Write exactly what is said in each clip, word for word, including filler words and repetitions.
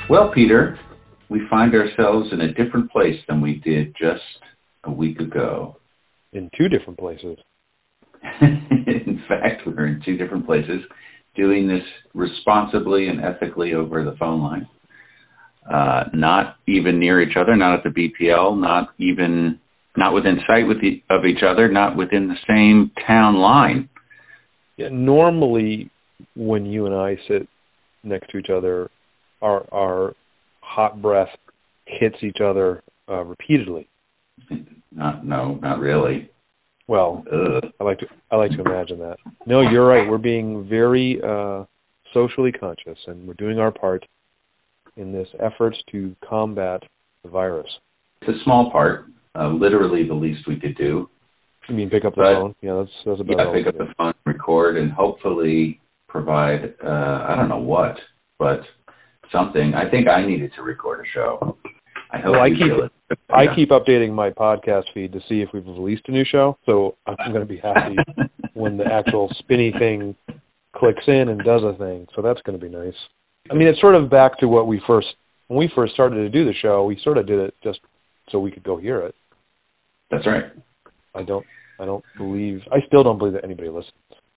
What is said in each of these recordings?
Well, Peter, we find ourselves in a different place than we did just a week ago. In two different places. In fact, we're in two different places, doing this responsibly and ethically over the phone line. Uh, not even near each other, not at the B P L, not even, not within sight with the, of each other, not within the same town line. Yeah, normally, when you and I sit next to each other, our our hot breath hits each other uh, repeatedly. Not, no, not really. Well, Ugh. I like to I like to imagine that. No, you're right. We're being very uh, socially conscious, and we're doing our part in this effort to combat the virus. It's a small part, uh, literally the least we could do. You mean pick up the but, phone? Yeah, that's that's about yeah, all. pick up the phone, record, and hopefully provide. Uh, I don't know what, but something. I think I needed to record a show. I hope well, I you keep feel it. I keep updating my podcast feed to see if we've released a new show. So I'm going to be happy when the actual spinny thing clicks in and does a thing. So that's going to be nice. I mean, it's sort of back to what we first when we first started to do the show. We sort of did it just so we could go hear it. That's right. I don't. I don't believe. I still don't believe that anybody listens.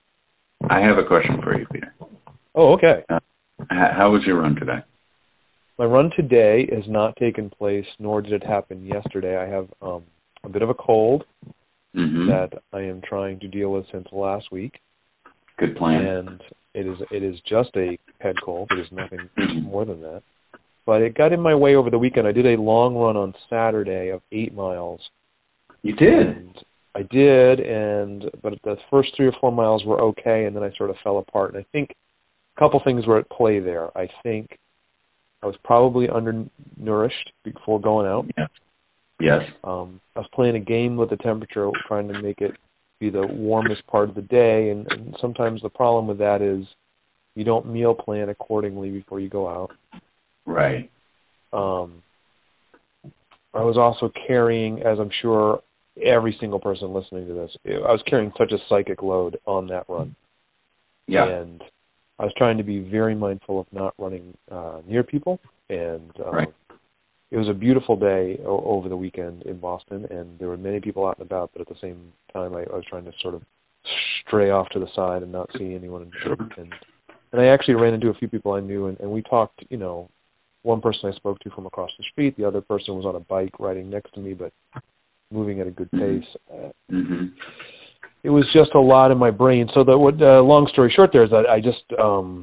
I have a question for you, Peter. Oh, okay. Uh, how was your run today? My run today has not taken place, nor did it happen yesterday. I have um, a bit of a cold mm-hmm. that I am trying to deal with since last week. Good plan. And it is it is just a head cold. It is nothing more than that. But it got in my way over the weekend. I did a long run on Saturday of eight miles. You did? And I did, and but the first three or four miles were okay, and then I sort of fell apart. And I think a couple things were at play there. I think I was probably undernourished before going out. Yes. Yes. Um, I was playing a game with the temperature, trying to make it be the warmest part of the day, and, and sometimes the problem with that is you don't meal plan accordingly before you go out. Right. Um, I was also carrying, as I'm sure every single person listening to this, I was carrying such a psychic load on that run. Yeah. And I was trying to be very mindful of not running uh, near people, and um, right. It was a beautiful day o- over the weekend in Boston, and there were many people out and about, but at the same time I, I was trying to sort of stray off to the side and not see anyone. And, sure. and, and I actually ran into a few people I knew, and, and we talked, you know, one person I spoke to from across the street, the other person was on a bike riding next to me, but moving at a good pace. Mm-hmm. Mm-hmm. It was just a lot in my brain. So the uh, long story short there is that I just um,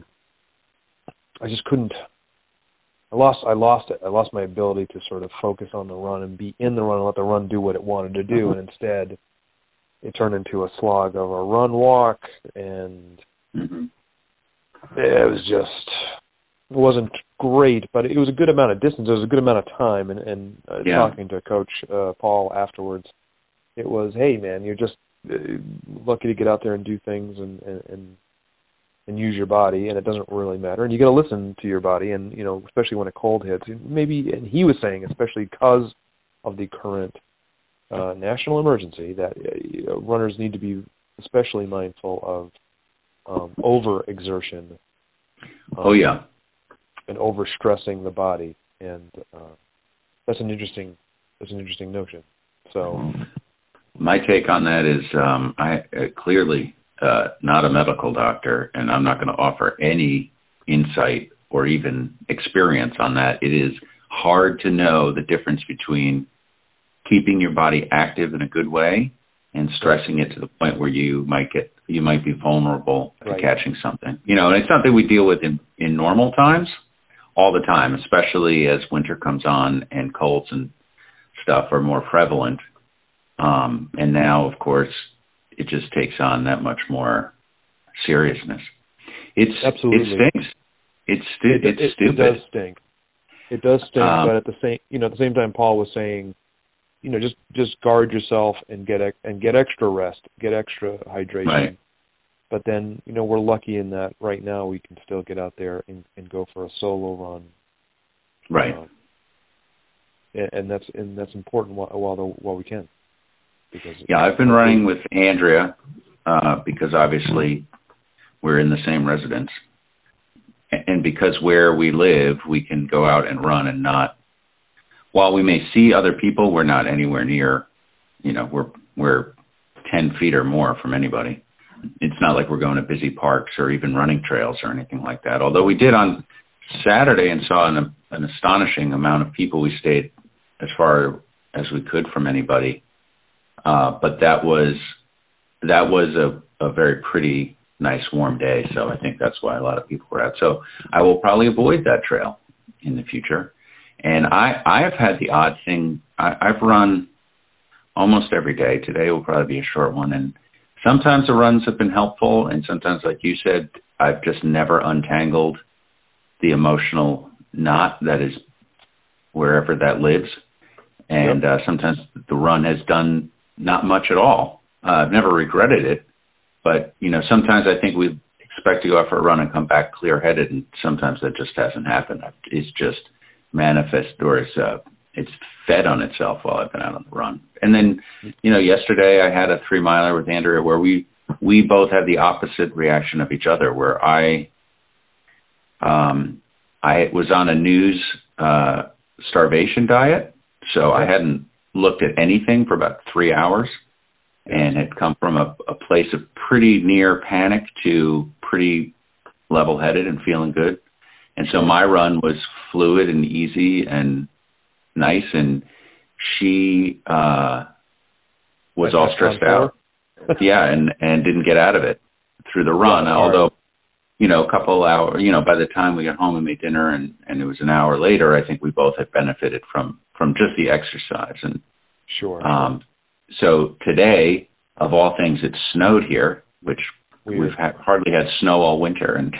I just couldn't. I lost. I lost it. I lost my ability to sort of focus on the run and be in the run and let the run do what it wanted to do. And instead, it turned into a slog of a run walk, and mm-hmm. it was just. It wasn't great, but it was a good amount of distance. It was a good amount of time. And, and uh, yeah. talking to Coach uh, Paul afterwards, it was, hey man, you're just. lucky to get out there and do things and, and and use your body, and it doesn't really matter. And you got to listen to your body, and you know, especially when a cold hits. Maybe, and he was saying, especially because of the current uh, national emergency, that uh, runners need to be especially mindful of um, overexertion. Um, oh yeah, and overstressing the body, and uh, that's an interesting that's an interesting notion. So. My take on that is um, I uh, clearly uh, not a medical doctor, and I'm not going to offer any insight or even experience on that. It is hard to know the difference between keeping your body active in a good way and stressing it to the point where you might get you might be vulnerable right. to catching something. You know, and it's something we deal with in, in normal times all the time, especially as winter comes on and colds and stuff are more prevalent. Um, and now, of course, it just takes on that much more seriousness. It's Absolutely. It stinks. It's stu- it, it's it, stupid. It does stink. It does stink, um, but at the same, you know, at the same time, Paul was saying, you know, just just guard yourself and get and get extra rest, get extra hydration. Right. But then, you know, we're lucky in that right now we can still get out there and, and go for a solo run. Right. Um, and, and that's and that's important while while, the, while we can. Because yeah, I've been running with Andrea uh, because obviously we're in the same residence. and because where we live, we can go out and run and not, while we may see other people, we're not anywhere near, you know, we're, we're ten feet or more from anybody. It's not like we're going to busy parks or even running trails or anything like that. Although we did on Saturday and saw an, an astonishing amount of people. We stayed as far as we could from anybody. Uh, but that was, that was a, a very pretty nice warm day. So I think that's why a lot of people were out. So I will probably avoid that trail in the future. And I, I have had the odd thing. I, I've run almost every day. Today will probably be a short one. And sometimes the runs have been helpful. And sometimes, like you said, I've just never untangled the emotional knot that is wherever that lives. And yep. uh, sometimes the run has done not much at all. Uh, I've never regretted it. But, you know, sometimes I think we expect to go out for a run and come back clear-headed, and sometimes that just hasn't happened. It's just manifest, or it's, uh, it's fed on itself while I've been out on the run. And then, you know, yesterday I had a three-miler with Andrea where we, we both had the opposite reaction of each other, where I um, I was on a news uh, starvation diet, so I hadn't looked at anything for about three hours. And had come from a, a place of pretty near panic to pretty level-headed and feeling good. And so my run was fluid and easy and nice, and she uh, was all stressed out. yeah, and, and didn't get out of it through the run, yeah, although, you know, a couple hours, you know, by the time we got home and made dinner and, and it was an hour later, I think we both had benefited from, from just the exercise. And Sure. Um, So today, of all things, it snowed here, which Weird. we've had, hardly had snow all winter, and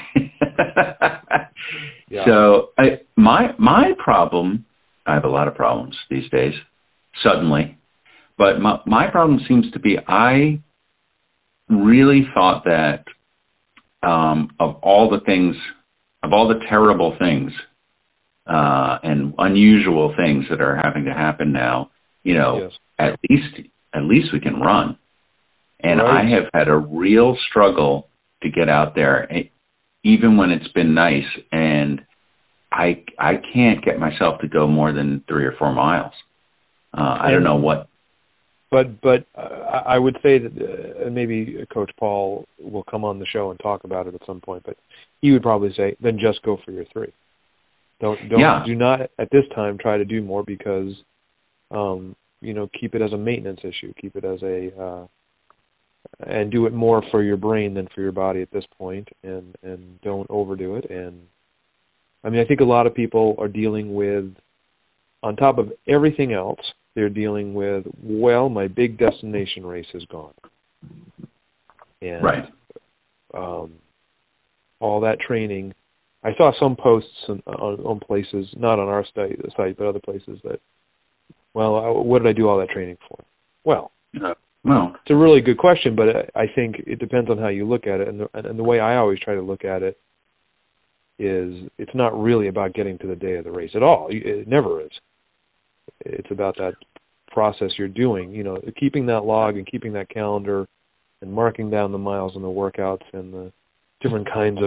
yeah. so I, my my problem. I have a lot of problems these days, suddenly, but my my problem seems to be I really thought that um, of all the things, of all the terrible things uh, and unusual things that are having to happen now, you know, yes. at least. At least we can run. And right. I have had a real struggle to get out there, even when it's been nice. And I I can't get myself to go more than three or four miles. Uh, I don't know what. But but uh, I would say that uh, maybe Coach Paul will come on the show and talk about it at some point. But he would probably say, then just go for your three. Don't don't yeah. do not at this time try to do more because. Um, you know, keep it as a maintenance issue, keep it as a, uh, and do it more for your brain than for your body at this point, and, and don't overdo it. And I mean, I think a lot of people are dealing with, on top of everything else, they're dealing with, well, my big destination race is gone. And, right. Um, all that training, I saw some posts on, on, on places, not on our site, site, but other places that, well, what did I do all that training for? Well, uh, well, it's a really good question, but I think it depends on how you look at it. And the, and the way I always try to look at it is it's not really about getting to the day of the race at all. It never is. It's about that process you're doing, you know, keeping that log and keeping that calendar and marking down the miles and the workouts and the different kinds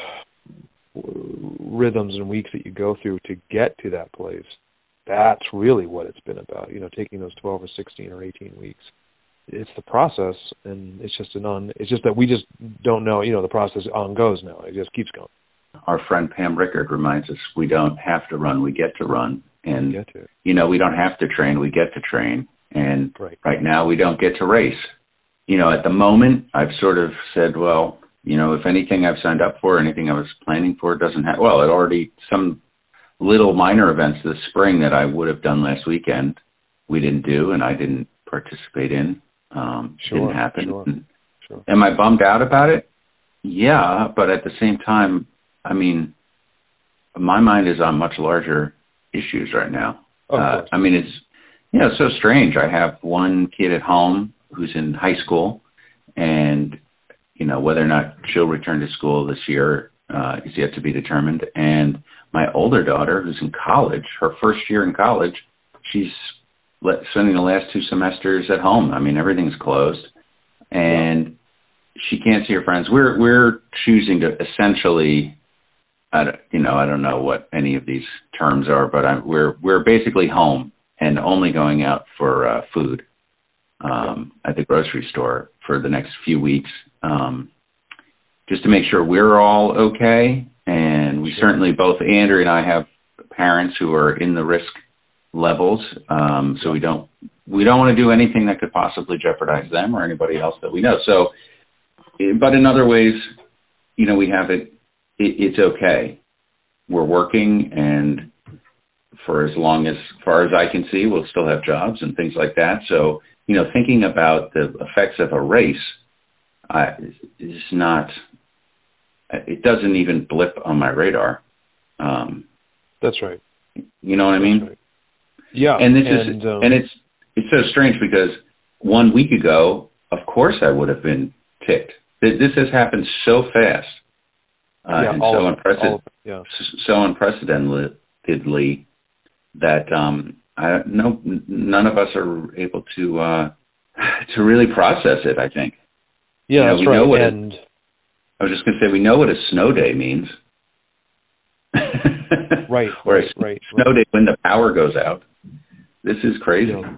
of rhythms and weeks that you go through to get to that place. That's really what it's been about, you know, taking those twelve or sixteen or eighteen weeks. It's the process, and it's just an on. It's just that we just don't know, you know, the process on goes now. It just keeps going. Our friend Pam Rickard reminds us we don't have to run, we get to run. And, get to. you know, we don't have to train, we get to train. And right. right now we don't get to race. You know, at the moment, I've sort of said, well, you know, if anything I've signed up for, anything I was planning for doesn't have, well, it already, some little minor events this spring that I would have done last weekend, we didn't do, and I didn't participate in. Um, sure, didn't happen. Sure, sure. Am I bummed out about it? Yeah, but at the same time, I mean, my mind is on much larger issues right now. Uh, I mean, it's, you know, it's so strange. I have one kid at home who's in high school, and, you know, whether or not she'll return to school this year uh, is yet to be determined. And my older daughter, who's in college, her first year in college, she's let, spending the last two semesters at home. I mean, everything's closed, and she can't see her friends. We're we're choosing to essentially I don't, you know, I don't know what any of these terms are, but I'm, we're we're basically home and only going out for uh, food um, at the grocery store for the next few weeks, um, just to make sure we're all okay. And we Sure. certainly, both Andrea and I have parents who are in the risk levels, um, so we don't we don't want to do anything that could possibly jeopardize them or anybody else that we know. So, but in other ways, you know, we have it. it it's okay. We're working, and for as long as far as I can see, we'll still have jobs and things like that. So, you know, thinking about the effects of a race uh, is not. It doesn't even blip on my radar. Um, That's right. You know what I mean? Right. Yeah. And this and, is, um, and it's, it's so strange because one week ago, of course I would have been ticked. This has happened so fast. Uh, yeah, and all so, of it, unprecedented, all of it, yeah. so unprecedentedly that, um, I, no, none of us are able to, uh, to really process it, I think. Yeah, you know, that's we right. Know what and a, I was just going to say, we know what a snow day means. Right, or right, a right. snow right. day when the power goes out. This is crazy. Yeah.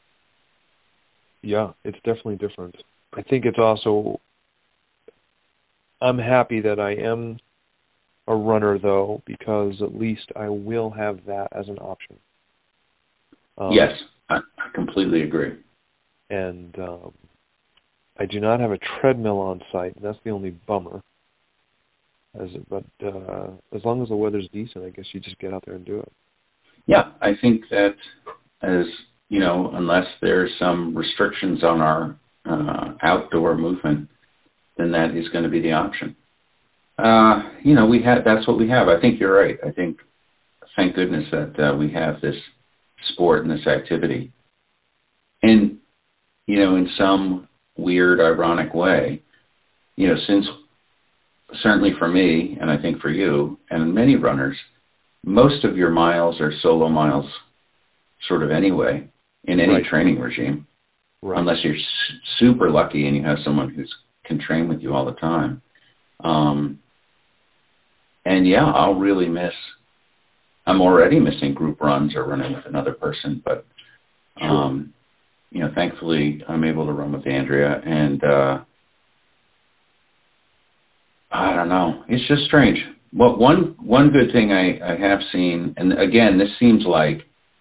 yeah, it's definitely different. I think it's also, I'm happy that I am a runner, though, because at least I will have that as an option. Um, yes, I, I completely agree. And um, I do not have a treadmill on site. That's the only bummer. As it, but uh, as long as the weather's decent, I guess you just get out there and do it. Yeah, I think that as, you know, unless there's some restrictions on our uh, outdoor movement, then that is going to be the option. Uh, you know, we have, that's what we have. I think you're right. I think, thank goodness that uh, we have this sport and this activity. And, you know, in some weird, ironic way, you know, since certainly for me, and I think for you, and many runners, most of your miles are solo miles sort of anyway, in any right. training regime, right. unless you're s- super lucky and you have someone who can train with you all the time. Um, and yeah, I'll really miss, I'm already missing group runs or running with another person, but, um, sure. you know, thankfully I'm able to run with Andrea, and uh, I don't know, it's just strange. Well, one one good thing I, I have seen, and again, this seems like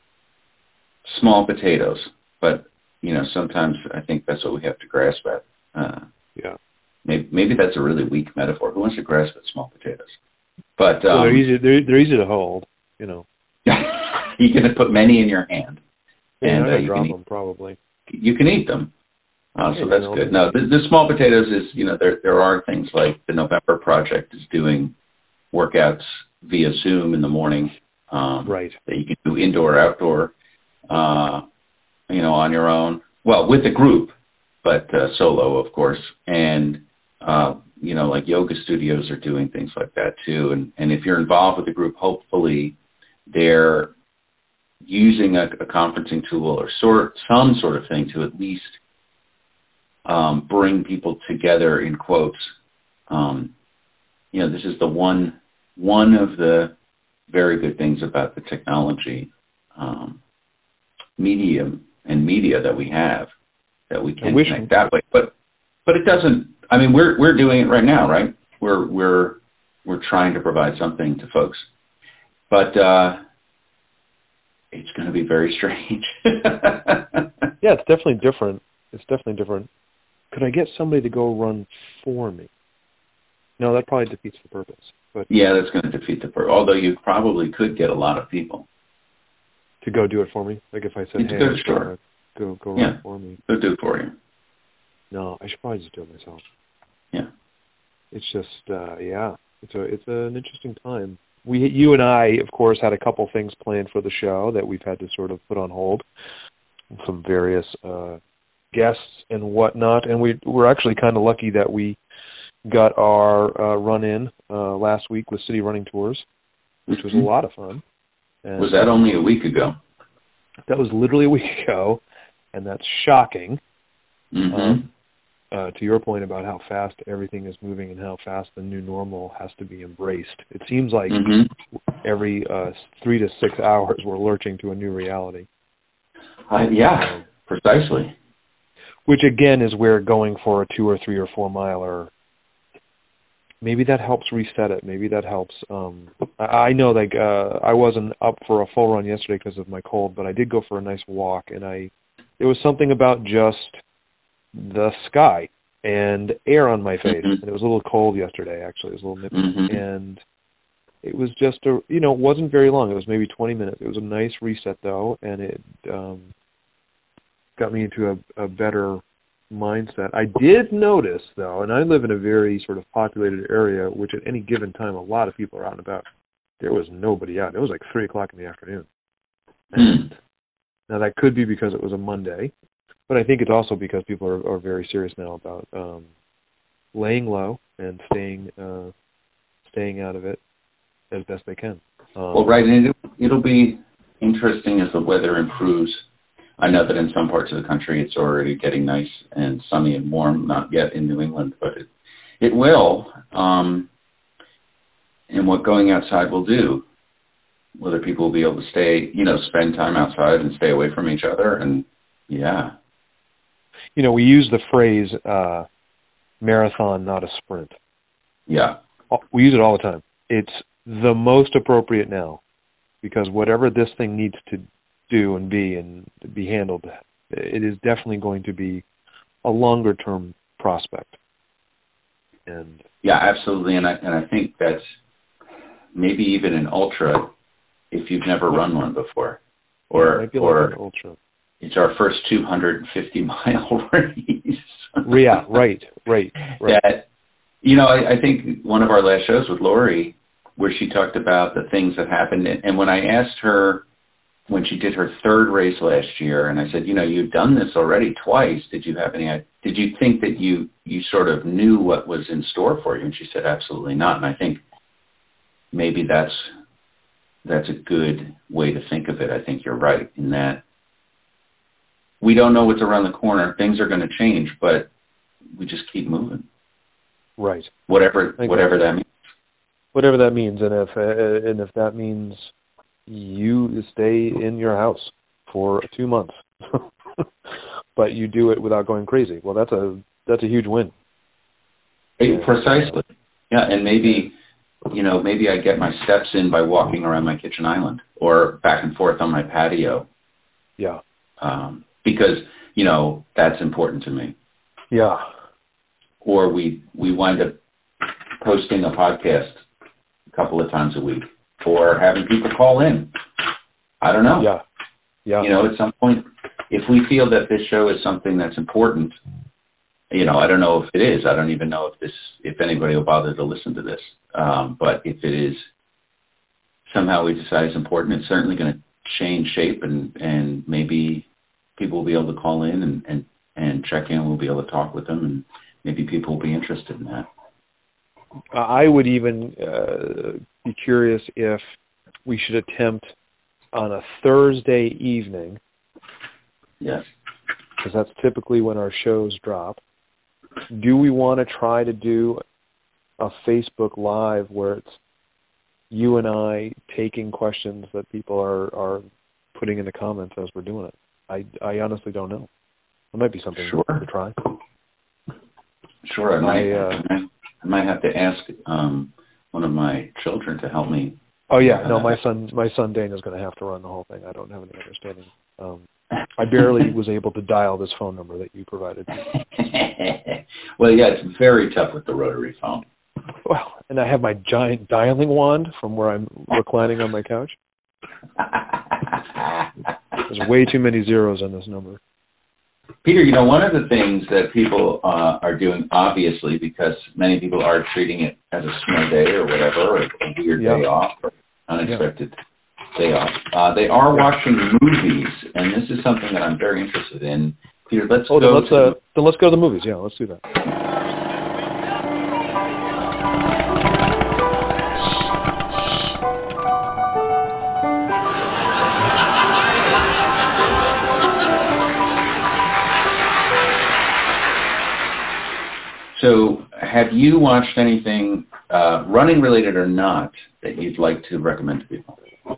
small potatoes, but, you know, sometimes I think that's what we have to grasp at. Uh, yeah. Maybe, maybe that's a really weak metaphor. Who wants to grasp at small potatoes? But um, well, they're easy. They're, they're easy to hold. You know. You can put many in your hand, yeah, and uh, you drop can eat, them probably. You can eat them. Uh, so yeah, that's no, good. No, the, the small potatoes is, you know, there there are things like the November Project is doing workouts via Zoom in the morning. Um, right. That you can do indoor, outdoor, uh, you know, on your own. Well, with a group, but uh, solo, of course. And, uh, you know, like yoga studios are doing things like that too. And, and if you're involved with a group, hopefully they're using a, a conferencing tool or sort some sort of thing to at least um, bring people together, in quotes. Um, you know, this is the one one of the very good things about the technology um, medium and media that we have, that we can connect that way. But but it doesn't. I mean, we're we're doing it right now, right? We're we're we're trying to provide something to folks, but uh, it's going to be very strange. Yeah, it's definitely different. It's definitely different. Could I get somebody to go run for me? No, that probably defeats the purpose. But yeah, that's going to defeat the purpose. Although you probably could get a lot of people to go do it for me. Like if I said, it's "Hey, good, sure. go go yeah. run for me," go do it for you. No, I should probably just do it myself. Yeah, it's just uh, yeah, it's a it's an interesting time. We, you and I, of course, had a couple things planned for the show that we've had to sort of put on hold. Some various uh, guests and whatnot, and we we're actually kind of lucky that we got our uh, run in uh, last week with City Running Tours, which was a lot of fun. And was that only a week ago? That was literally a week ago, and that's shocking. Mm-hmm. Um, uh, to your point about how fast everything is moving and how fast the new normal has to be embraced, it seems like mm-hmm. every uh, three to six hours we're lurching to a new reality. Uh, yeah, precisely. Which, again, is where going for a two or three or four miler, maybe that helps reset it. Maybe that helps. Um, I, I know, like, uh, I wasn't up for a full run yesterday because of my cold, but I did go for a nice walk, and I there was something about just the sky and air on my face. Mm-hmm. And it was a little cold yesterday, actually. It was a little nippy. Mm-hmm. And it was just, a, you know, it wasn't very long. It was maybe twenty minutes. It was a nice reset, though, and it um, got me into a, a better mindset. I did notice, though, and I live in a very sort of populated area, which at any given time a lot of people are out and about. There was nobody out. It was like three o'clock in the afternoon. And mm. now that could be because it was a Monday, but I think it's also because people are, are very serious now about um, laying low and staying uh, staying out of it as best they can. Um, well, right, and it'll, it'll be interesting as the weather improves. I know that in some parts of the country it's already getting nice and sunny and warm, not yet in New England, but it, it will. Um, and what going outside will do, whether people will be able to stay, you know, spend time outside and stay away from each other. And, yeah. You know, we use the phrase uh, marathon, not a sprint. Yeah. We use it all the time. It's the most appropriate now because whatever this thing needs to do and be and be handled, it is definitely going to be a longer term prospect. And yeah, absolutely. And I and I think that's maybe even an ultra if you've never run one before, or yeah, or like ultra. It's our first two hundred fifty mile race. yeah, right, right, right. That, you know, I, I think one of our last shows with Lori, where she talked about the things that happened, and, and when I asked her when she did her third race last year, and I said, you know, you've done this already twice. Did you have any, did you think that you, you sort of knew what was in store for you? And she said, absolutely not. And I think maybe that's, that's a good way to think of it. I think you're right in that we don't know what's around the corner. Things are going to change, but we just keep moving. Right. Whatever, whatever that means. Whatever that means. And if, uh, and if that means you stay in your house for two months, but you do it without going crazy. Well, that's a that's a huge win. Hey, precisely. Yeah, and maybe, you know, maybe I get my steps in by walking around my kitchen island or back and forth on my patio. Yeah. Um, because, you know, that's important to me. Yeah. Or we we wind up posting a podcast a couple of times a week. Or having people call in. I don't know. Yeah. Yeah. You know, at some point, if we feel that this show is something that's important, you know, I don't know if it is. I don't even know if this, if anybody will bother to listen to this. Um, but if it is, somehow we decide it's important, it's certainly going to change shape, and, and maybe people will be able to call in and, and, and check in. We'll be able to talk with them, and maybe people will be interested in that. I would even uh, be curious if we should attempt on a Thursday evening. Yes. Because that's typically when our shows drop. Do we want to try to do a Facebook Live where it's you and I taking questions that people are, are putting in the comments as we're doing it? I, I honestly don't know. It might be something sure. to try. Sure, I might, I, uh, I might have to ask um, one of my children to help me. Oh yeah, no, my son, my son Dane is going to have to run the whole thing. I don't have any understanding. Um, I barely was able to dial this phone number that you provided. Well, yeah, it's very tough with the rotary phone. Well, and I have my giant dialing wand from where I'm reclining on my couch. There's way too many zeros on this number. Peter, you know, one of the things that people uh, are doing, obviously, because many people are treating it as a snow day or whatever, or a weird yeah. day off, or unexpected yeah. day off, uh, they are watching movies, and this is something that I'm very interested in. Peter, let's oh, go then let's, to... Uh, then let's go to the movies. Yeah, let's do that. So have you watched anything, uh, running related or not, that you'd like to recommend to people?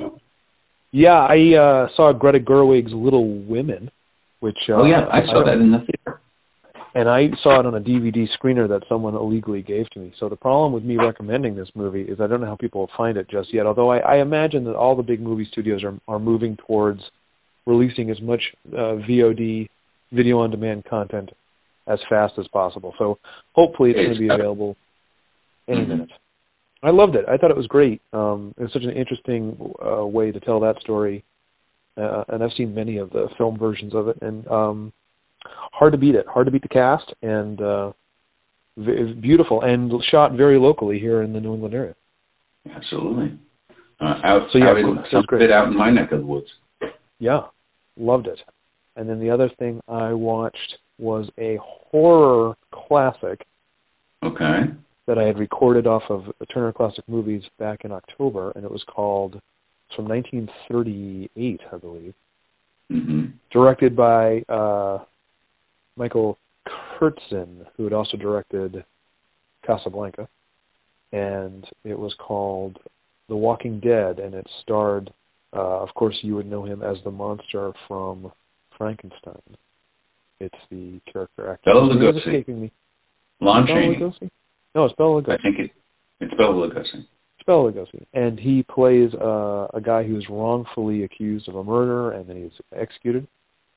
Yeah, I uh, saw Greta Gerwig's Little Women, which... Uh, oh, yeah, I saw I that in the theater. And I saw it on a D V D screener that someone illegally gave to me. So the problem with me recommending this movie is I don't know how people will find it just yet, although I, I imagine that all the big movie studios are, are moving towards releasing as much uh, V O D, video-on-demand content as fast as possible. So hopefully it's, it's going to be available any mm-hmm. minute. I loved it. I thought it was great. Um, it was such an interesting uh, way to tell that story, uh, and I've seen many of the film versions of it, and um, hard to beat it. Hard to beat the cast, and uh, v- beautiful, and shot very locally here in the New England area. Absolutely. Uh, out, so yeah, out in, some bit out in my neck of the woods. Yeah, loved it. And then the other thing I watched was a horror classic. Okay. That I had recorded off of Turner Classic Movies back in October, and it was called, it's from nineteen thirty-eight, I believe. Mm-hmm. Directed by uh, Michael Kurtzin, who had also directed Casablanca. And it was called The Walking Dead, and it starred, uh, of course, you would know him as the monster from Frankenstein. It's the character actor. Bela Lugosi. escaping me. Lon Bela Chaney. Lugosi? No, it's Bela Lugosi. I think it, it's Bela Lugosi. It's Bela Lugosi. And he plays uh, a guy who's wrongfully accused of a murder, and then he's executed.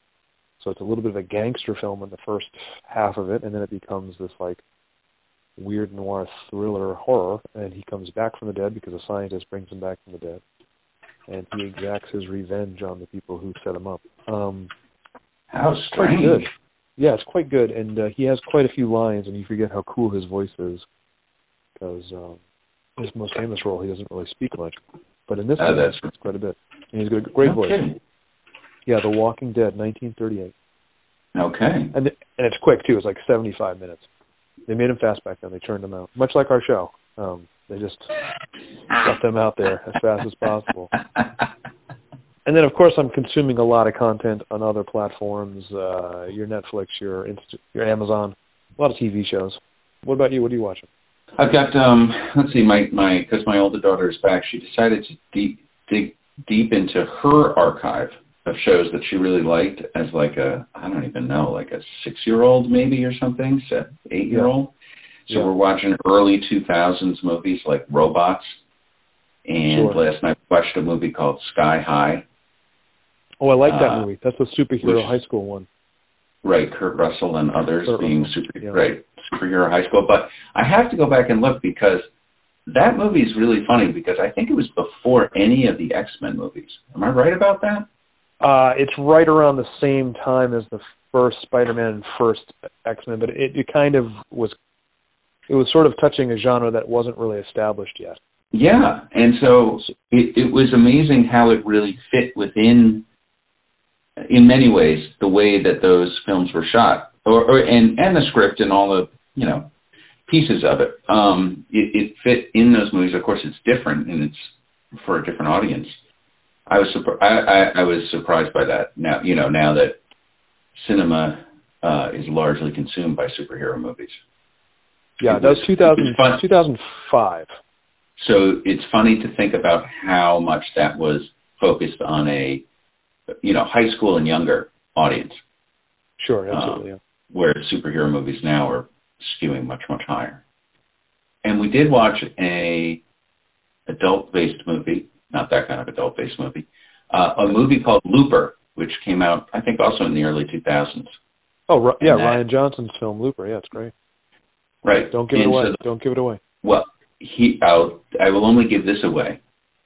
So it's a little bit of a gangster film in the first half of it, and then it becomes this, like, weird noir thriller horror, and he comes back from the dead because a scientist brings him back from the dead. And he exacts his revenge on the people who set him up. Um, How strange. Quite good. Yeah, it's quite good, and uh, he has quite a few lines, and you forget how cool his voice is, because um, his most famous role, he doesn't really speak much. But in this oh, one, he speaks quite a bit. And he's got a great no voice. Kidding. Yeah, The Walking Dead, nineteen thirty-eight. Okay. And th- and it's quick, too. It's like seventy-five minutes. They made them fast back then. They turned them out. Much like our show. Um, they just got them out there as fast as possible. And then, of course, I'm consuming a lot of content on other platforms, uh, your Netflix, your Inst- your Amazon, a lot of T V shows. What about you? What are you watching? I've got, um, let's see, my, my, because my older daughter is back, she decided to deep, dig deep into her archive of shows that she really liked as like a, I don't even know, like a six-year-old maybe or something, seven, eight-year-old. Yeah. So yeah. We're watching early two thousands movies like Robots. And sure. Last night I watched a movie called Sky High. Oh, I like that uh, movie. That's the superhero which, high school one. Right, Kurt Russell and others Kurt being Russell. super, yeah. right, superhero high school. But I have to go back and look because that movie is really funny because I think it was before any of the X-Men movies. Am I right about that? Uh, it's right around the same time as the first Spider-Man and first X-Men, but it, it kind of was, it was sort of touching a genre that wasn't really established yet. Yeah, and so it, it was amazing how it really fit within, in many ways, the way that those films were shot, or, or and, and the script and all the, you know, pieces of it. Um, it. It fit in those movies. Of course, it's different, and it's for a different audience. I was surpri- I, I, I was surprised by that. Now, you know, now that cinema uh, is largely consumed by superhero movies. Yeah, it that was, was two thousand, two thousand five. So it's funny to think about how much that was focused on a, you know, high school and younger audience. Sure, absolutely. Um, yeah. Where superhero movies now are skewing much, much higher. And we did watch a adult-based movie, not that kind of adult-based movie, uh, a movie called Looper, which came out, I think, also in the early two thousands. Oh, yeah, that, Ryan Johnson's film Looper. Yeah, it's great. Right. Don't give and it away. So the, Don't give it away. Well, he, I'll, I will only give this away.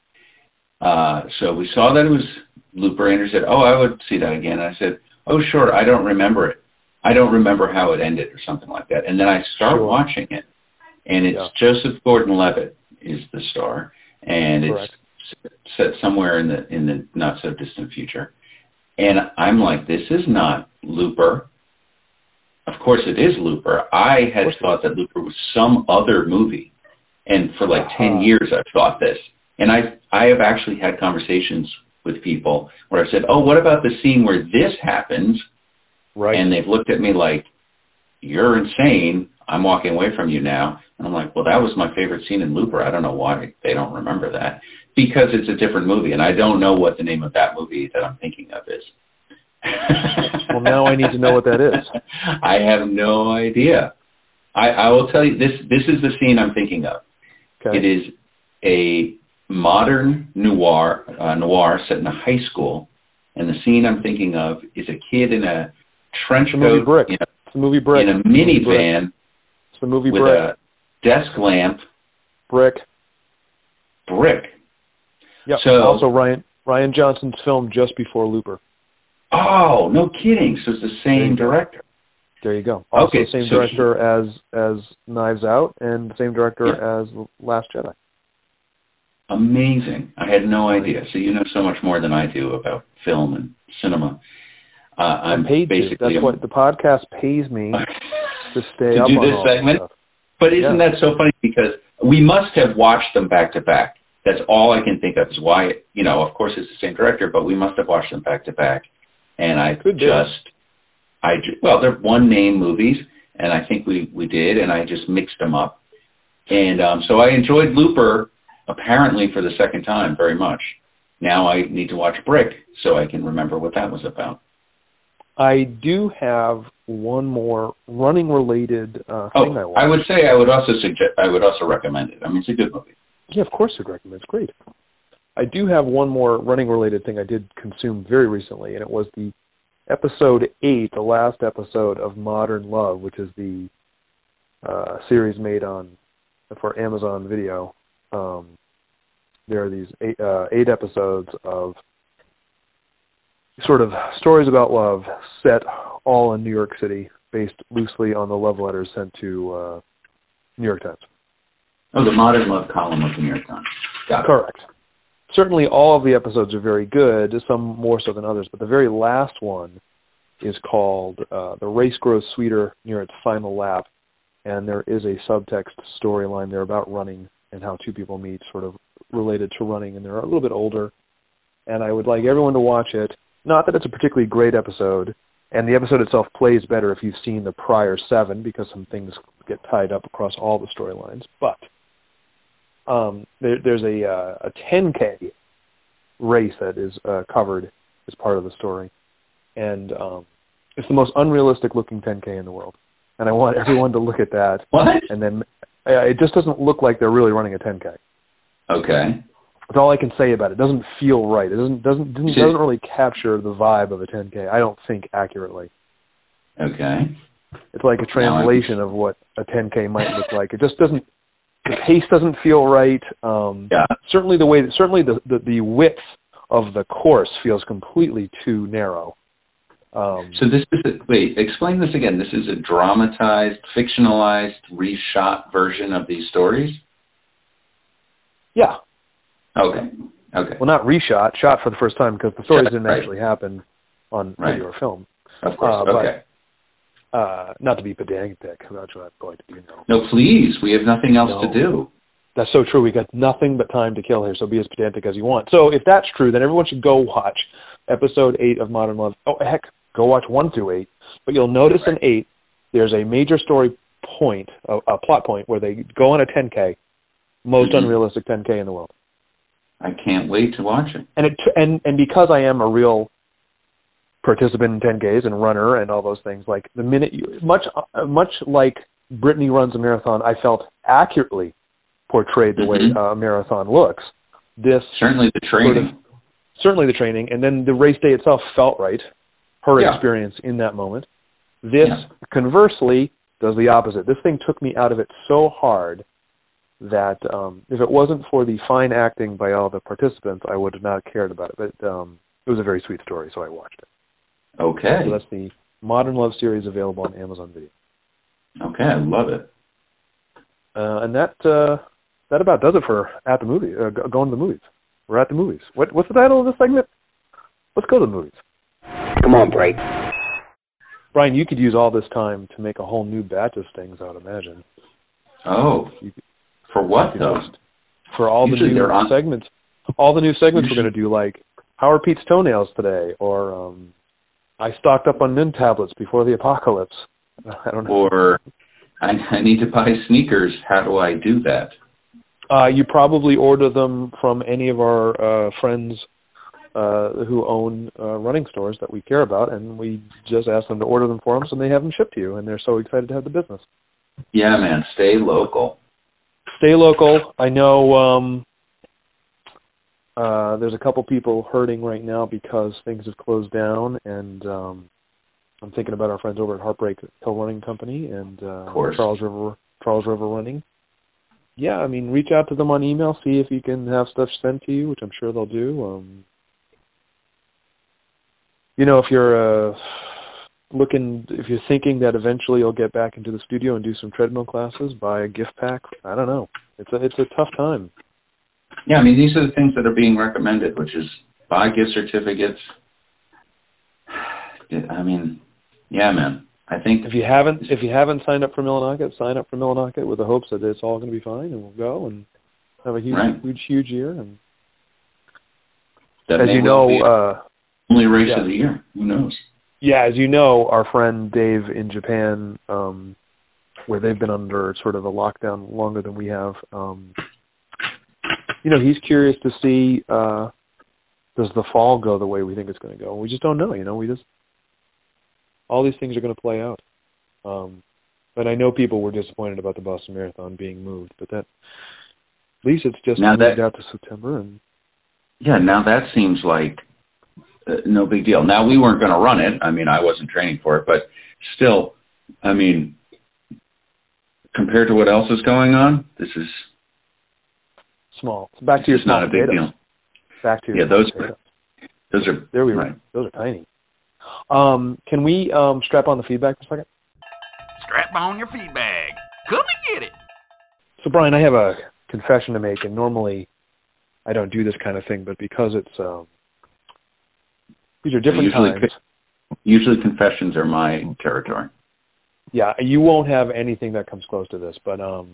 Uh, so we saw that it was Looper. Andrew said, oh, I would see that again. And I said, oh, sure, I don't remember it. I don't remember how it ended or something like that. And then I start sure. watching it, and it's yeah. Joseph Gordon-Levitt is the star, and Correct. It's set somewhere in the in the not so distant future. And I'm like, this is not Looper. Of course it is Looper. I had thought that Looper was some other movie, and for like uh-huh. ten years I've thought this. And I I have actually had conversations with people where I said, oh, what about the scene where this happens? Right. And they've looked at me like, you're insane. I'm walking away from you now. And I'm like, well, that was my favorite scene in Looper. I don't know why they don't remember that. Because it's a different movie, and I don't know what the name of that movie that I'm thinking of is. Well, now I need to know what that is. I have no idea. I, I will tell you, this This is the scene I'm thinking of. Okay. It is a modern noir, uh, noir set in a high school, and the scene I'm thinking of is a kid in a trench it's the movie coat Brick. in a, it's the movie Brick. in a minivan it's the movie with Brick. a desk lamp. Brick. Brick. Yep. So, also Ryan Ryan Johnson's film just before Looper. Oh, no kidding. So it's the same director. There you go. Also okay, the same so director he, as as Knives Out and the same director yeah. as Last Jedi. Amazing. I had no idea. So you know so much more than I do about film and cinema. Uh, I'm, I'm paid basically to. That's a, what the podcast pays me to stay to up do on this all segment. Stuff. But isn't yeah. that so funny? Because we must have watched them back to back. That's all I can think of is why, you know, of course it's the same director, but we must have watched them back to back. And I Could just, I well, they're one name movies, and I think we, we did, and I just mixed them up. And um, so I enjoyed Looper, apparently for the second time, very much. Now I need to watch Brick so I can remember what that was about. I do have one more running related uh, thing oh, I watched. I would say I would also suggest, I would also recommend it. I mean, it's a good movie. Yeah, of course I'd recommend. It's great. I do have one more running-related thing I did consume very recently, and it was the episode eight, the last episode of Modern Love, which is the uh, series made on for Amazon Video. Um, there are these eight, uh, eight episodes of sort of stories about love set all in New York City, based loosely on the love letters sent to uh, New York Times. Oh, the Modern Love column of the New York Times. Got it. Correct. Certainly all of the episodes are very good, some more so than others, but the very last one is called uh, The Race Grows Sweeter Near Its Final Lap, and there is a subtext storyline there about running and how two people meet, sort of related to running, and they're a little bit older. And I would like everyone to watch it. Not that it's a particularly great episode, and the episode itself plays better if you've seen the prior seven, because some things get tied up across all the storylines, but Um, there, there's a, uh, a ten K race that is uh, covered as part of the story, and um, it's the most unrealistic looking ten K in the world. And I want everyone to look at that. What? And then uh, it just doesn't look like they're really running a ten K. Okay. That's all I can say about it. It doesn't feel right. It doesn't doesn't doesn't, doesn't really capture the vibe of a ten K. I don't think accurately. Okay. It's like a translation of what a ten K might look like. It just doesn't. The pace doesn't feel right. Um, yeah. Certainly, the way, certainly the, the the width of the course feels completely too narrow. Um, so this is a, wait. Explain this again. This is a dramatized, fictionalized, reshot version of these stories. Yeah. Okay. Okay. Well, not reshot, shot for the first time because the stories Shot, didn't right. actually happen on right. video or film. Of course. Uh, okay. But, Uh, not to be pedantic, that's what I'm going to do now. No, please. We have nothing else no. to do. That's so true. We got nothing but time to kill here, so be as pedantic as you want. So if that's true, then everyone should go watch episode eight of Modern Love. Oh, heck, go watch one through eight. But you'll notice right. in eight, there's a major story point, a, a plot point, where they go on a ten K, most mm-hmm. unrealistic ten K in the world. I can't wait to watch it. And it and and because I am a real participant in ten Ks and runner and all those things, like the minute you, much uh, much like Brittany runs a marathon, I felt accurately portrayed the mm-hmm. way uh, a marathon looks. This certainly the training, sort of, certainly the training, and then the race day itself felt right. Her yeah. experience in that moment. This, yeah. conversely, does the opposite. This thing took me out of it so hard that um, if it wasn't for the fine acting by all the participants, I would have not cared about it. But um, it was a very sweet story, so I watched it. Okay. So that's the Modern Love series available on Amazon Video. Okay, I love it. Uh, and that uh, that about does it for At the Movie, uh, going to the movies. We're at the movies. What, what's the title of this segment? Let's go to the movies. Come on, break. Brian, you could use all this time to make a whole new batch of stings, I would imagine. Oh, you could, for what, though? Just, for all Usually the new on... segments. All the new segments Usually... we're going to do, like, how are Pete's toenails today? Or... Um, I stocked up on mint tablets before the apocalypse. I don't know. Or I, I need to buy sneakers. How do I do that? Uh, you probably order them from any of our uh, friends uh, who own uh, running stores that we care about, and we just ask them to order them for us, and they have them shipped to you, and they're so excited to have the business. Yeah, man, stay local. Stay local. I know um, uh, there's a couple people hurting right now because things have closed down, and um, I'm thinking about our friends over at Heartbreak Hill Running Company and uh, Charles River Charles River Running. Yeah, I mean, reach out to them on email, see if you can have stuff sent to you, which I'm sure they'll do. Um, you know, if you're uh, looking, if you're thinking that eventually you'll get back into the studio and do some treadmill classes, buy a gift pack. I don't know. It's a it's a tough time. Yeah, I mean, these are the things that are being recommended, which is buy gift certificates. I mean, yeah, man. I think if you haven't if you haven't signed up for Millinocket, sign up for Millinocket with the hopes that it's all going to be fine and we'll go and have a huge, right. huge, huge year. And that as you know, uh, only race yeah. of the year. Who knows? Yeah, as you know, our friend Dave in Japan, um, where they've been under sort of a lockdown longer than we have. Um, you know, he's curious to see uh, does the fall go the way we think it's going to go. We just don't know. You know, we just. All these things are going to play out. Um, but I know people were disappointed about the Boston Marathon being moved, but that at least it's just now moved that, out to September. And yeah, now that seems like uh, no big deal. Now, we weren't going to run it. I mean, I wasn't training for it, but still, I mean, compared to what else is going on, this is small. So back to your small not a big potatoes. deal. Back to your yeah, those potatoes. are, those are there we right. were. Those are tiny. Um, can we um, strap on the feedback for a second? Strap on your feedback. Come and get it. So, Brian, I have a confession to make, and normally I don't do this kind of thing, but because it's um, these are different usually, times. Usually confessions are my territory. Yeah, you won't have anything that comes close to this, but um,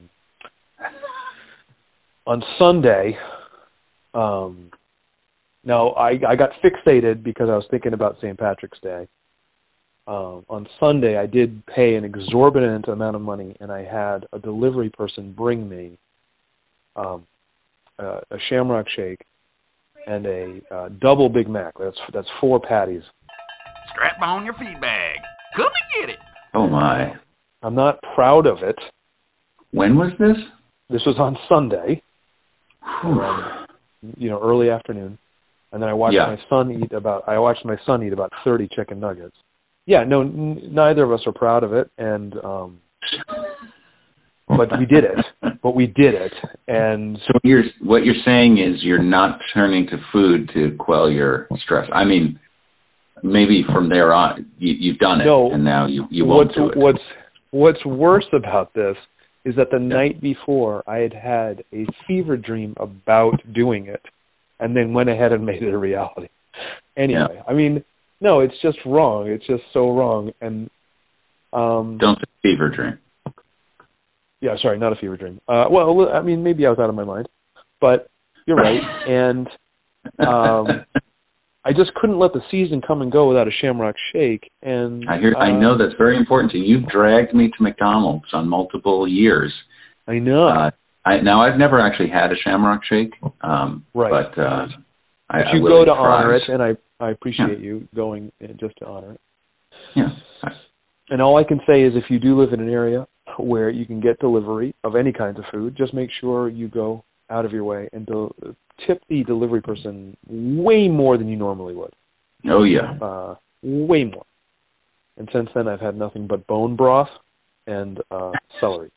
on Sunday, um, now I, I got fixated because I was thinking about Saint Patrick's Day. Um, on Sunday, I did pay an exorbitant amount of money, and I had a delivery person bring me um, uh, a Shamrock Shake and a uh, double Big Mac. That's that's four patties. Strap on your feedback. Come and get it. Oh, my. I'm not proud of it. When was this? This was on Sunday, around, you know, early afternoon. And then I watched yeah. my son eat about. I watched my son eat about thirty chicken nuggets. Yeah, no, n- neither of us are proud of it, and um, but we did it. But we did it, and so you're what you're saying is you're not turning to food to quell your stress. I mean, maybe from there on you, you've done it, no, and now you you won't what's, do it. What's What's worse about this is that the yeah. night before I had had a fever dream about doing it, and then went ahead and made it a reality. Anyway, yeah. I mean. No, it's just wrong. It's just so wrong. And um, don't say fever dream. Yeah, sorry, not a fever dream. Uh, well, I mean, maybe I was out of my mind, but you're right. And um, I just couldn't let the season come and go without a Shamrock Shake. And I hear, uh, I know that's very important to you. You've dragged me to McDonald's on multiple years. I know. Uh, I, now I've never actually had a Shamrock Shake, um, right? But, uh, but I, you I go to fries. honor it, and I. I appreciate yeah. you going just to honor it. Yeah. And all I can say is if you do live in an area where you can get delivery of any kinds of food, just make sure you go out of your way and do, tip the delivery person way more than you normally would. Oh, yeah. Uh, way more. And since then, I've had nothing but bone broth and uh, celery.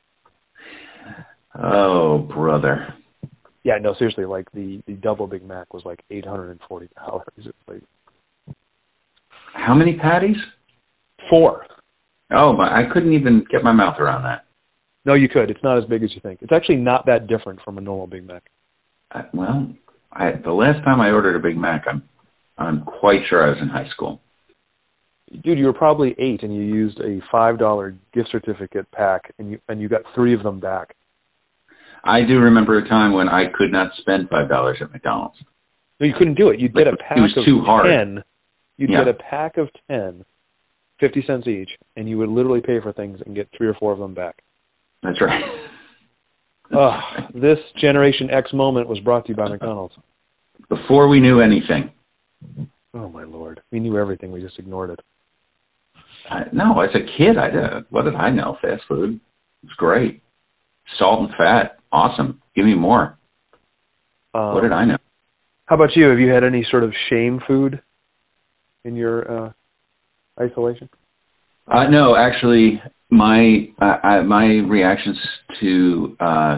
Oh, brother. Yeah, no, seriously, like the, the double Big Mac was like eight hundred forty dollars. Like, how many patties? Four. Oh, my, I couldn't even get my mouth around that. No, you could. It's not as big as you think. It's actually not that different from a normal Big Mac. I, well, I, the last time I ordered a Big Mac, I'm, I'm quite sure I was in high school. Dude, you were probably eight and you used a five dollar gift certificate pack and you and you got three of them back. I do remember a time when I could not spend five dollars at McDonald's. No, you couldn't do it. You'd get a pack it was of too hard. ten. You'd yeah. get a pack of ten fifty cents each, and you would literally pay for things and get three or four of them back. That's right. Uh, this Generation X moment was brought to you by McDonald's. Before we knew anything. Oh, my Lord. We knew everything. We just ignored it. I, no, as a kid, I did. What did I know? Fast food. It's great. Salt and fat. Awesome. Give me more. Um, what did I know? How about you? Have you had any sort of shame food in your uh, isolation? Uh, no, actually, my uh, I, my reactions to uh,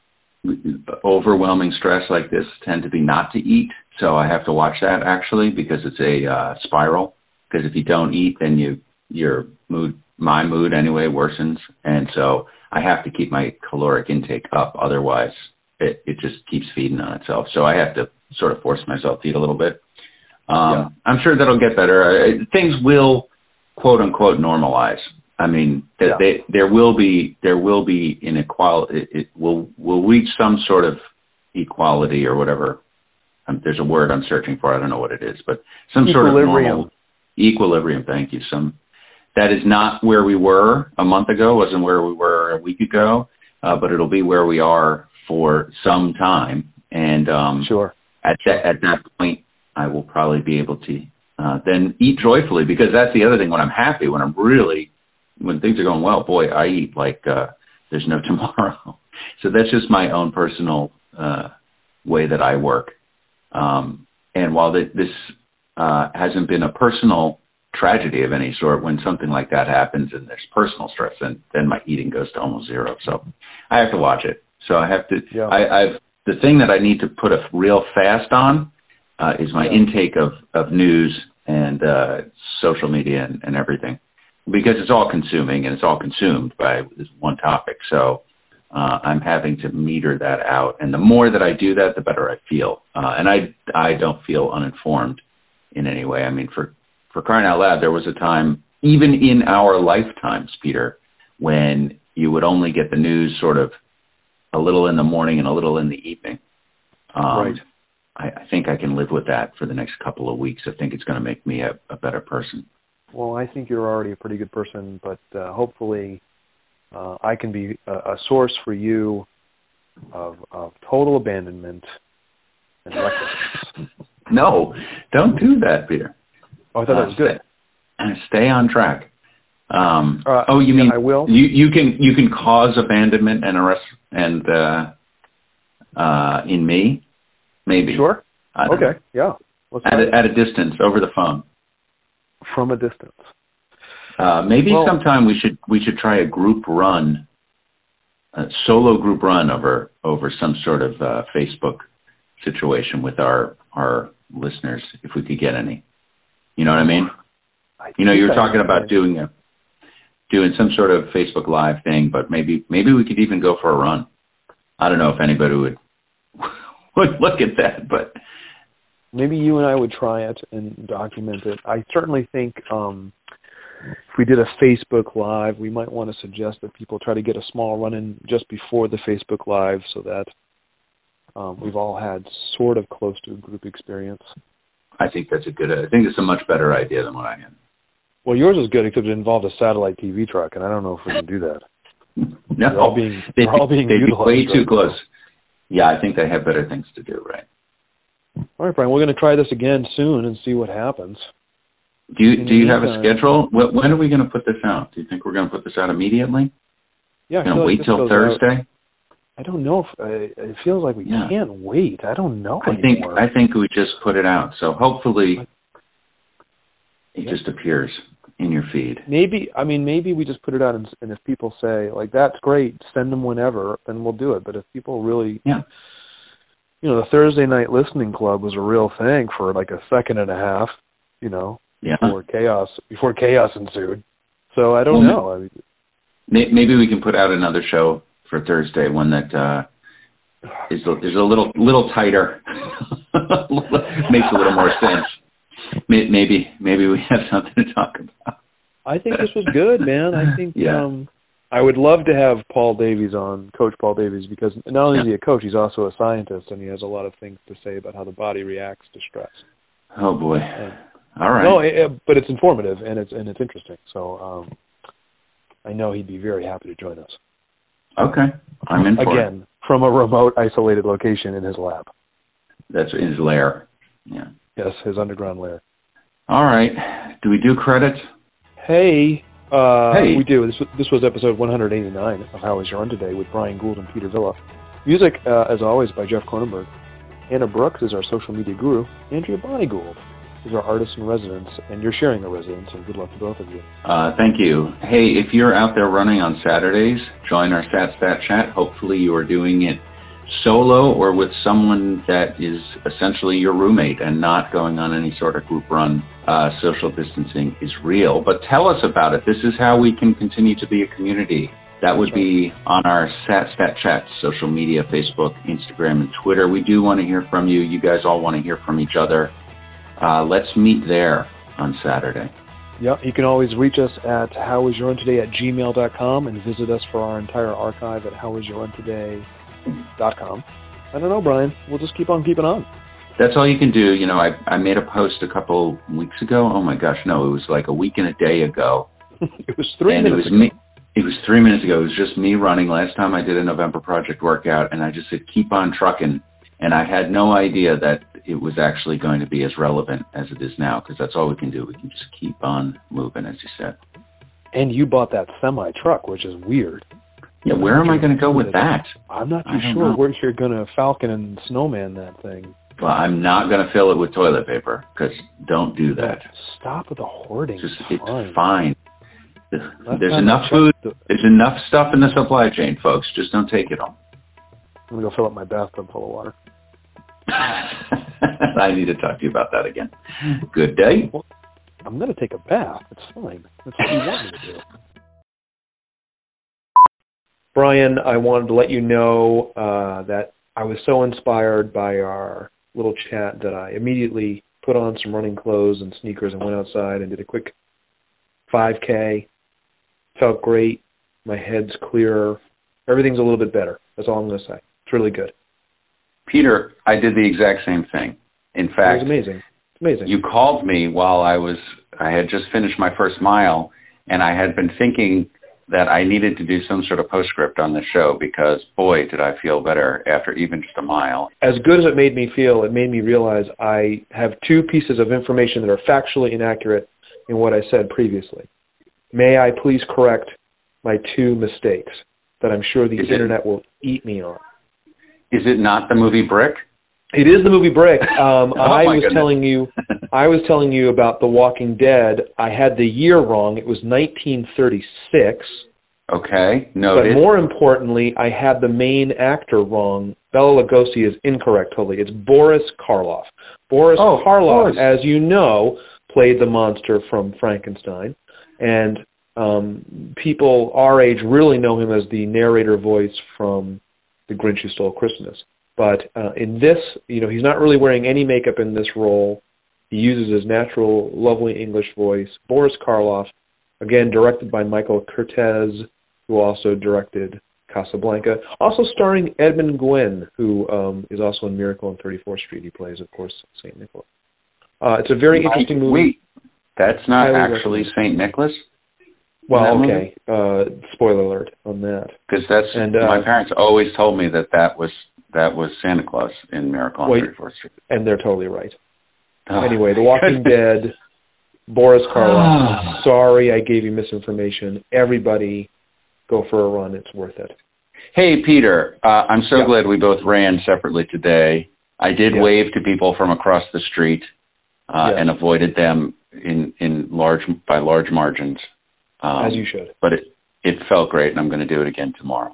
overwhelming stress like this tend to be not to eat. So I have to watch that, actually, because it's a uh, spiral. Because if you don't eat, then you your mood, my mood anyway, worsens. And so I have to keep my caloric intake up. Otherwise, it, it just keeps feeding on itself. So I have to sort of force myself to eat a little bit. Um, yeah. I'm sure that'll get better. Uh, things will, quote unquote, normalize. I mean, th- yeah. they, there will be there will be inequality. It, it will will reach some sort of equality or whatever. Um, there's a word I'm searching for. I don't know what it is, but some sort of normal equilibrium. Thank you. Some that is not where we were a month ago. Wasn't where we were a week ago. Uh, but it'll be where we are for some time. And um, sure. At that at that point, I will probably be able to uh, then eat joyfully, because that's the other thing. When I'm happy, when I'm really when things are going well, boy, I eat like uh, there's no tomorrow. So that's just my own personal uh, way that I work. Um, and while the, this uh, hasn't been a personal tragedy of any sort, when something like that happens and there's personal stress, then, then my eating goes to almost zero. So I have to watch it. So I have to, yeah. I, I've, the thing that I need to put a real fast on uh, is my yeah. intake of, of news and uh, social media and, and everything, because it's all consuming and it's all consumed by this one topic. So uh, I'm having to meter that out. And the more that I do that, the better I feel. Uh, and I, I don't feel uninformed in any way. I mean, for, for crying out loud, there was a time, even in our lifetimes, Peter, when you would only get the news sort of a little in the morning and a little in the evening. Um, right. I, I think I can live with that for the next couple of weeks. I think it's going to make me a, a better person. Well, I think you're already a pretty good person, but uh, hopefully uh, I can be a, a source for you of, of total abandonment and recklessness. No, don't do that, Peter. Oh, I thought uh, that was good. Stay, stay on track. Um, uh, oh, you yeah, mean I will? You, you can you can cause abandonment and arrest and uh, uh, in me, maybe. Sure. Okay. Know. Yeah. Let's at a, at a distance, over the phone. From a distance. Uh, maybe well, sometime we should we should try a group run, a solo group run over over some sort of uh, Facebook situation with our our listeners, if we could get any. You know what I mean? I you know, you're talking about right. doing a doing some sort of Facebook Live thing, but maybe maybe we could even go for a run. I don't know if anybody would would look at that, but maybe you and I would try it and document it. I certainly think um, if we did a Facebook Live, we might want to suggest that people try to get a small run-in just before the Facebook Live, so that um, we've all had sort of close to a group experience. I think that's a good. I think it's a much better idea than what I had. Well, yours is good because it involved a satellite T V truck, and I don't know if we can do that. No, they're all being, they'd, they're all being they'd be way too right close. Yeah, I think they have better things to do, right? All right, Brian, we're going to try this again soon and see what happens. Do you In do you have a schedule? When are we going to put this out? Do you think we're going to put this out immediately? Yeah, going to wait like till Thursday? Out. I don't know if uh, it feels like we yeah. can't wait. I don't know. I think anymore. I think we just put it out. So hopefully it yeah. just appears in your feed. Maybe I mean maybe we just put it out, and, and if people say like that's great, send them whenever, then we'll do it. But if people really, yeah, you know, the Thursday night listening club was a real thing for like a second and a half, you know, yeah. before chaos before chaos ensued. So I don't well, know. I mean, maybe we can put out another show for Thursday, one that uh, is is a little little tighter, makes a little more sense. Maybe maybe we have something to talk about. I think this was good, man. I think yeah. um, I would love to have Paul Davies on, Coach Paul Davies, because not only yeah. is he a coach, he's also a scientist, and he has a lot of things to say about how the body reacts to stress. Oh boy, and, All right. No, it, but it's informative and it's and it's interesting. So um, I know he'd be very happy to join us. Okay, I'm in for it. Again, from a remote, isolated location in his lab. That's his lair. Yeah. Yes, his underground lair. All right. Do we do credits? Hey, uh, hey. we do. This, this was episode one eighty-nine of How Was Your Run Today with Brian Gould and Peter Villa. Music, uh, as always, by Jeff Cronenberg. Anna Brooks is our social media guru. Andrea Bonnie Gould is our artist in residence, and you're sharing a residence, and good luck to both of you. Uh, thank you. Hey, if you're out there running on Saturdays, join our Sat Stat Chat. Hopefully you are doing it solo or with someone that is essentially your roommate and not going on any sort of group run. Uh, social distancing is real, but tell us about it. This is how we can continue to be a community. That would be on our Sat Stat Chat social media, Facebook, Instagram, and Twitter. We do want to hear from you. You guys all want to hear from each other. Uh, let's meet there on Saturday. Yeah, you can always reach us at howwasyourruntoday at gmail dot com and visit us for our entire archive at howwasyourruntoday dot com. I don't know, Brian. We'll just keep on keeping on. That's all you can do. You know, I, I made a post a couple weeks ago. Oh, my gosh, no, it was like a week and a day ago. It was three and minutes it was ago. Me, it was three minutes ago. It was just me running. Last time I did a November Project workout, and I just said, keep on trucking. And I had no idea that it was actually going to be as relevant as it is now, because that's all we can do. We can just keep on moving, as you said. And you bought that semi-truck, which is weird. Yeah, where am I going to go with that? I'm not too I don't sure know. where you're going to Falcon and Snowman that thing. Well, I'm not going to fill it with toilet paper, because don't do that. Stop with the hoarding. Just, it's it's fine. fine. Last There's time enough I food. checked, There's enough stuff in the supply chain, folks. Just don't take it all. I'm going to go fill up my bathtub full of water. I need to talk to you about that again. Good day. Well, I'm going to take a bath. It's fine. That's what you want me to do. Brian, I wanted to let you know uh, that I was so inspired by our little chat that I immediately put on some running clothes and sneakers and went outside and did a quick five K. Felt great. My head's clearer. Everything's a little bit better. That's all I'm going to say. It's really good. Peter, I did the exact same thing. In fact, it was amazing. It's amazing. You called me while I was, I had just finished my first mile, and I had been thinking that I needed to do some sort of postscript on the show because, boy, did I feel better after even just a mile. As good as it made me feel, it made me realize I have two pieces of information that are factually inaccurate in what I said previously. May I please correct my two mistakes that I'm sure the Is internet it, will eat me on? Is it not the movie Brick? It is the movie Brick. Um, oh I was goodness. telling you, I was telling you about The Walking Dead. I had the year wrong. It was nineteen thirty-six. Okay, noted. But more importantly, I had the main actor wrong. Bela Lugosi is incorrect totally. It's Boris Karloff. Boris oh, Karloff, as you know, played the monster from Frankenstein, and um, people our age really know him as the narrator voice from The Grinch Who Stole Christmas. But uh, in this, you know, he's not really wearing any makeup in this role. He uses his natural, lovely English voice. Boris Karloff, again, directed by Michael Curtiz, who also directed Casablanca. Also starring Edmund Gwenn, who um, is also in Miracle on thirty-fourth Street. He plays, of course, Saint Nicholas. Uh, it's a very Mike, interesting movie. Wait, that's not Highly actually Saint Nicholas? Well, okay. Uh, spoiler alert on that. Because that's and, uh, my parents always told me that that was that was Santa Claus in Miracle on wait, thirty-fourth Street. And they're totally right. Oh, anyway, The Walking Dead, Boris Karloff. Sorry I gave you misinformation. Everybody go for a run. It's worth it. Hey, Peter, uh, I'm so yeah. glad we both ran separately today. I did yeah. wave to people from across the street uh, yeah. and avoided them in, in large by large margins. Um, As you should. But it, it felt great, and I'm going to do it again tomorrow.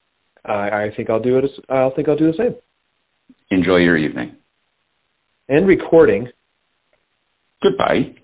I, I think I'll do it. As, I think I'll do the same. Enjoy your evening. And recording. Goodbye.